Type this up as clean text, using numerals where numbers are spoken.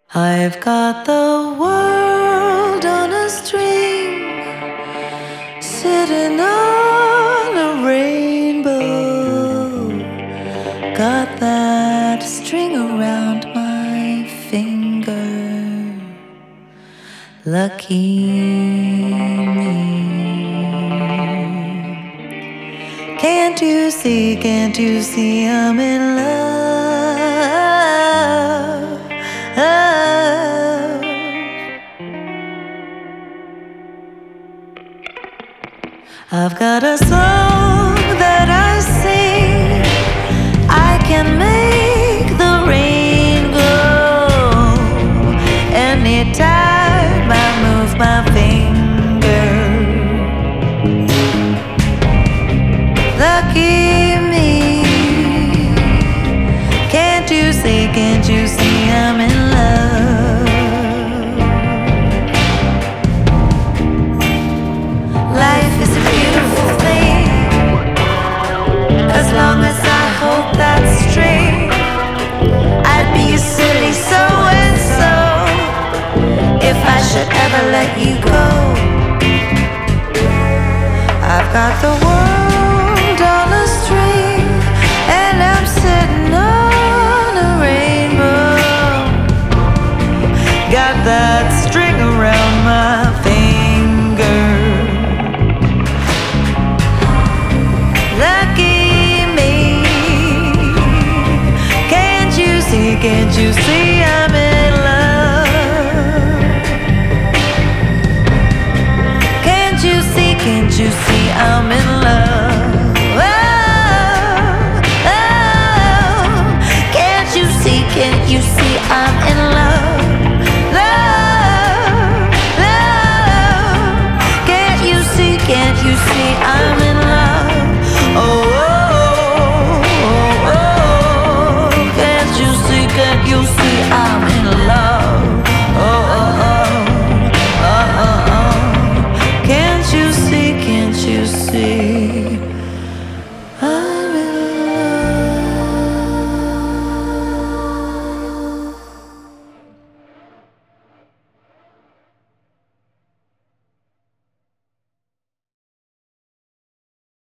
I've got the world on a string, sitting on a rainbow. Got that string around my finger. Lucky me. Can't you see I'm in love? I've got a song that I sing. I can make the rain go anytime I move my finger. Lucky me. Can't you see I'm in love? Life is a beautiful thing, as long as I hold that string. I'd be a silly so-and-so if I should ever let you go. I've got the world on a string, and I'm sitting on a rainbow. Got that